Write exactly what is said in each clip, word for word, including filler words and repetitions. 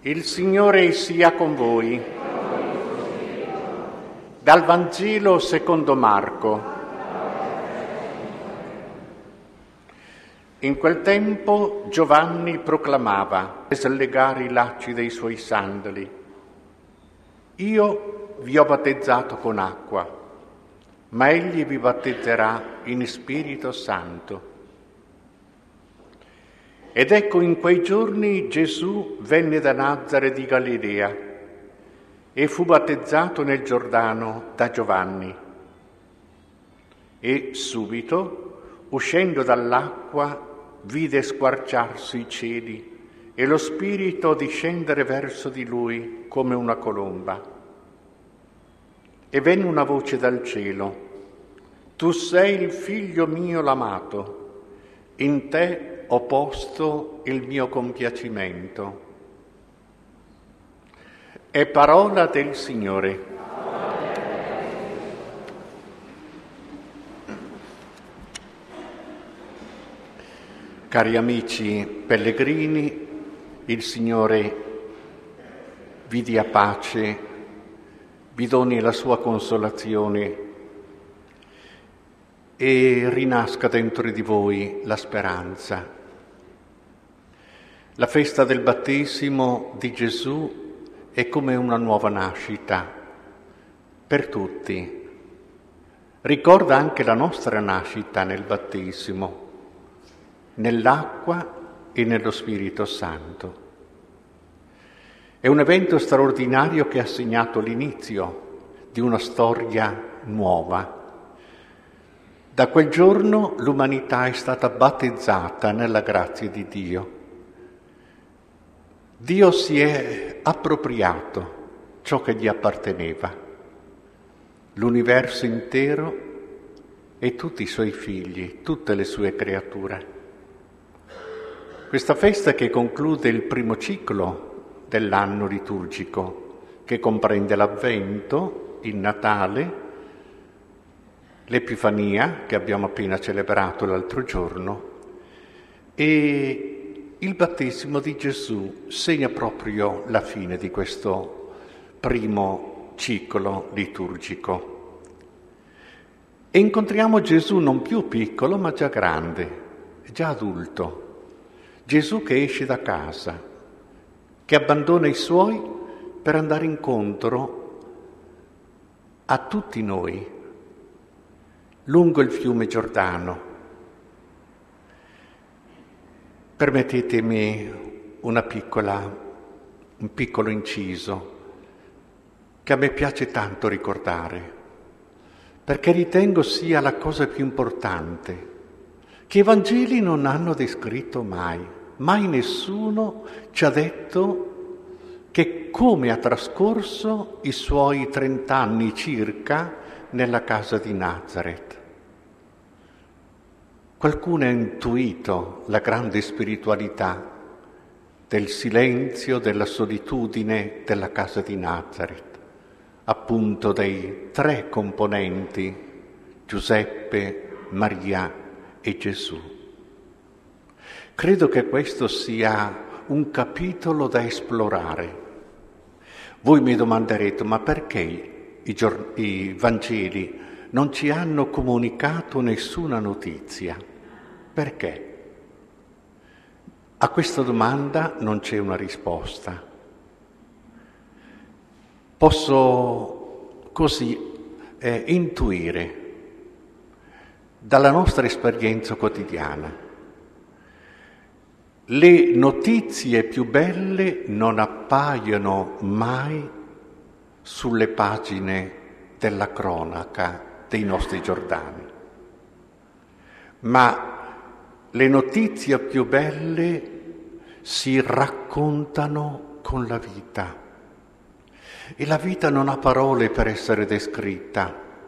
Il Signore sia con voi. Dal Vangelo secondo Marco. In quel tempo Giovanni proclamava, per slegare i lacci dei suoi sandali: Io vi ho battezzato con acqua, ma egli vi battezzerà in Spirito Santo. Ed ecco, in quei giorni Gesù venne da Nazaret di Galilea e fu battezzato nel Giordano da Giovanni. E subito, uscendo dall'acqua, vide squarciarsi i cieli e lo Spirito discendere verso di lui come una colomba. E venne una voce dal cielo: Tu sei il Figlio mio l'amato, in te ho posto il mio compiacimento. È parola del Signore. Cari amici pellegrini, il Signore vi dia pace, vi doni la sua consolazione e rinasca dentro di voi la speranza. La festa del battesimo di Gesù è come una nuova nascita per tutti. Ricorda anche la nostra nascita nel battesimo, nell'acqua e nello Spirito Santo. È un evento straordinario che ha segnato l'inizio di una storia nuova. Da quel giorno l'umanità è stata battezzata nella grazia di Dio. Dio si è appropriato ciò che gli apparteneva, l'universo intero e tutti i suoi figli, tutte le sue creature. Questa festa che conclude il primo ciclo dell'anno liturgico, che comprende l'Avvento, il Natale, l'Epifania, che abbiamo appena celebrato l'altro giorno, e il battesimo di Gesù segna proprio la fine di questo primo ciclo liturgico. E incontriamo Gesù non più piccolo, ma già grande, già adulto. Gesù che esce da casa, che abbandona i suoi per andare incontro a tutti noi, lungo il fiume Giordano. Permettetemi una piccola, un piccolo inciso che a me piace tanto ricordare, perché ritengo sia la cosa più importante, che i Vangeli non hanno descritto mai. Mai nessuno ci ha detto che come ha trascorso i suoi trent'anni circa nella casa di Nazaret. Qualcuno ha intuito la grande spiritualità del silenzio, della solitudine della casa di Nazaret, appunto dei tre componenti, Giuseppe, Maria e Gesù. Credo che questo sia un capitolo da esplorare. Voi mi domanderete, ma perché i, gior- i Vangeli non ci hanno comunicato nessuna notizia? Perché? A questa domanda non c'è una risposta. Posso così eh, intuire dalla nostra esperienza quotidiana. Le notizie più belle non appaiono mai sulle pagine della cronaca dei nostri giornali, ma le notizie più belle si raccontano con la vita e la vita non ha parole per essere descritta.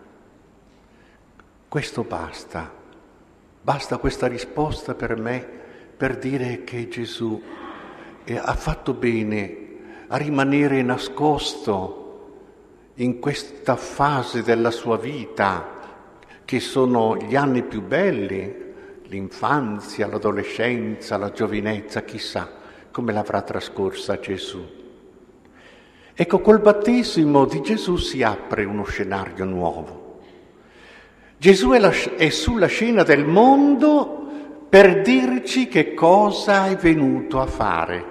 Questo basta, basta questa risposta per me per dire che Gesù eh, ha fatto bene a rimanere nascosto in questa fase della sua vita, che sono gli anni più belli, l'infanzia, l'adolescenza, la giovinezza, chissà come l'avrà trascorsa Gesù. Ecco, col battesimo di Gesù si apre uno scenario nuovo. Gesù è, la, è sulla scena del mondo per dirci che cosa è venuto a fare.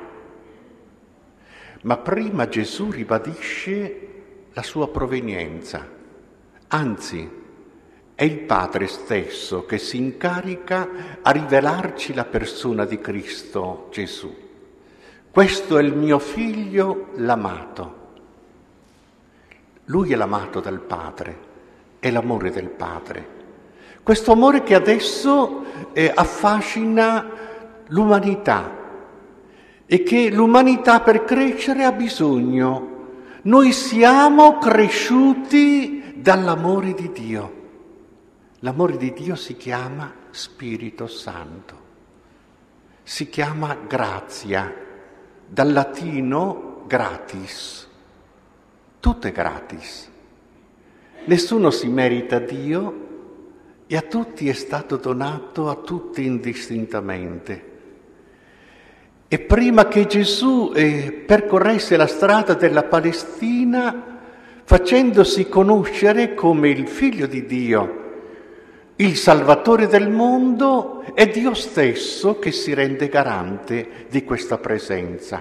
Ma prima Gesù ribadisce la sua provenienza, anzi è il Padre stesso che si incarica a rivelarci la persona di Cristo Gesù. Questo è il mio figlio l'amato. Lui è l'amato del Padre, è l'amore del Padre. Questo amore che adesso eh, affascina l'umanità e che l'umanità per crescere ha bisogno. Noi siamo cresciuti dall'amore di Dio. L'amore di Dio si chiama Spirito Santo, si chiama grazia, dal latino gratis. Tutto è gratis. Nessuno si merita Dio e a tutti è stato donato, a tutti indistintamente. E prima che Gesù eh, percorresse la strada della Palestina, facendosi conoscere come il Figlio di Dio, il Salvatore del mondo, è Dio stesso che si rende garante di questa presenza.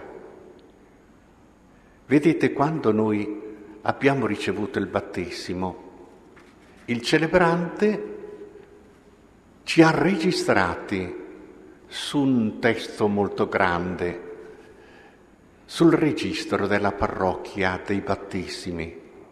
Vedete, quando noi abbiamo ricevuto il battesimo, il celebrante ci ha registrati su un testo molto grande, sul registro della parrocchia dei battesimi,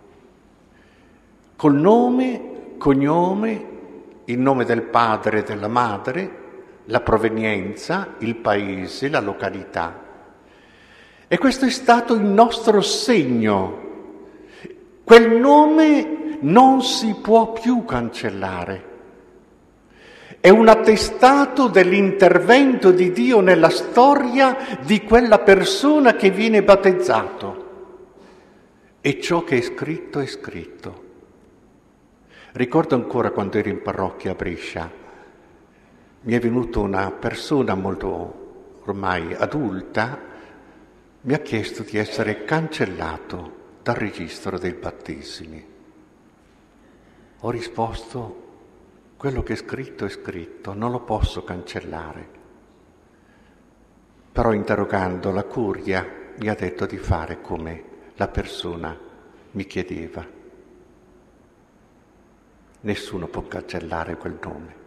col nome, cognome, il nome del padre e della madre, la provenienza, il paese, la località. E questo è stato il nostro segno. Quel nome non si può più cancellare. È un attestato dell'intervento di Dio nella storia di quella persona che viene battezzato. E ciò che è scritto è scritto. Ricordo ancora quando ero in parrocchia a Brescia, mi è venuta una persona molto ormai adulta, mi ha chiesto di essere cancellato dal registro dei battesimi. Ho risposto: quello che è scritto è scritto, non lo posso cancellare. Però interrogando la curia mi ha detto di fare come la persona mi chiedeva. Nessuno può cancellare quel nome.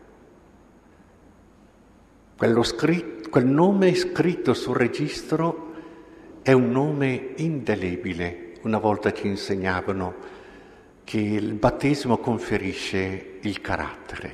Quello scritto, quel nome scritto sul registro è un nome indelebile. Una volta ci insegnavano che il battesimo conferisce il carattere.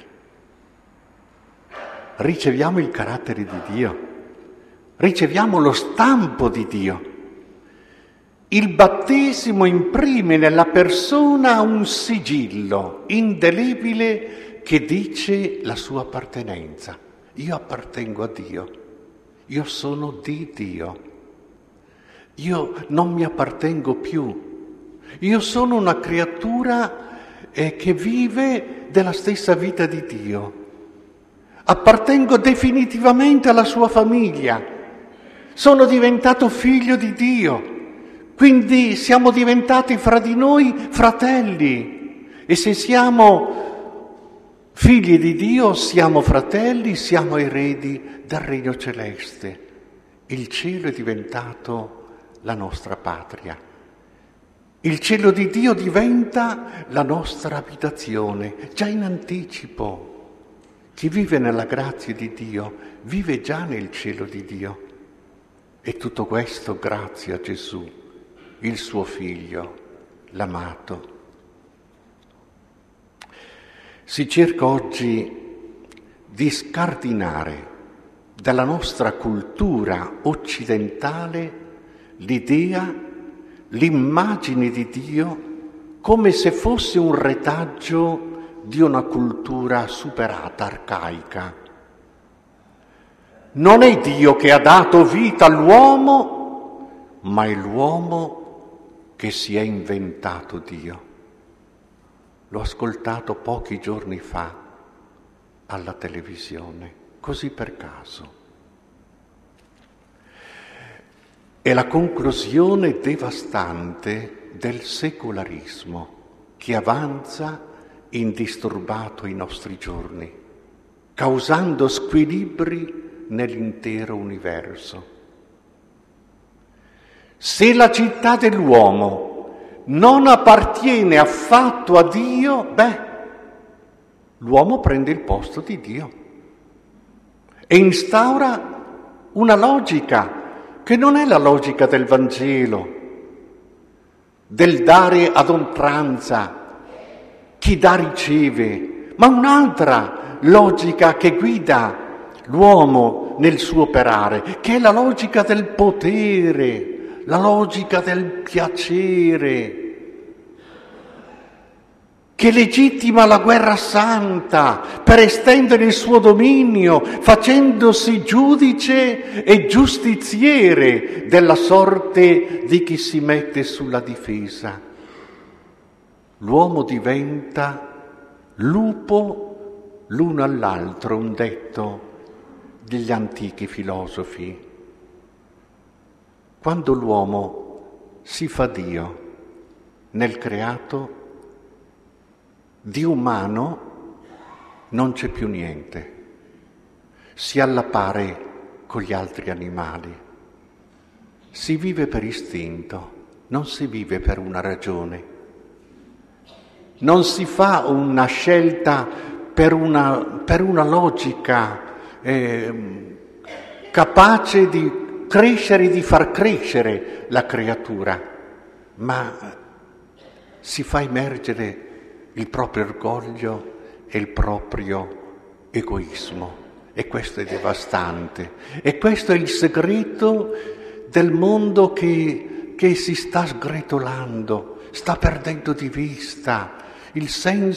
Riceviamo il carattere di Dio, riceviamo lo stampo di Dio. Il battesimo imprime nella persona un sigillo indelebile che dice la sua appartenenza. Io appartengo a Dio, io sono di Dio, io non mi appartengo più, io sono una creatura eh, che vive della stessa vita di Dio, appartengo definitivamente alla sua famiglia, sono diventato figlio di Dio. Quindi siamo diventati fra di noi fratelli e se siamo figli di Dio siamo fratelli, siamo eredi del regno celeste. Il cielo è diventato la nostra patria. Il cielo di Dio diventa la nostra abitazione, già in anticipo. Chi vive nella grazia di Dio vive già nel cielo di Dio. E tutto questo grazie a Gesù, il suo figlio, l'amato. Si cerca oggi di scardinare dalla nostra cultura occidentale l'idea, l'immagine di Dio come se fosse un retaggio di una cultura superata, arcaica. Non è Dio che ha dato vita all'uomo, ma è l'uomo che si è inventato Dio. L'ho ascoltato pochi giorni fa alla televisione, così per caso. è la conclusione devastante del secolarismo che avanza indisturbato ai nostri giorni, causando squilibri nell'intero universo. Se la città dell'uomo non appartiene affatto a Dio, beh, l'uomo prende il posto di Dio e instaura una logica che non è la logica del Vangelo, del dare ad oltranza, chi dà riceve, ma un'altra logica che guida l'uomo nel suo operare, che è la logica del potere, la logica del piacere, che legittima la guerra santa per estendere il suo dominio, facendosi giudice e giustiziere della sorte di chi si mette sulla difesa. L'uomo diventa lupo l'uno all'altro, un detto degli antichi filosofi. Quando l'uomo si fa Dio nel creato, di umano non c'è più niente, si alla pari con gli altri animali, si vive per istinto, non si vive per una ragione, non si fa una scelta per una, per una logica eh, capace di crescere, di far crescere la creatura, ma si fa emergere il proprio orgoglio e il proprio egoismo. E questo è devastante. E questo è il segreto del mondo che, che si sta sgretolando, sta perdendo di vista il senso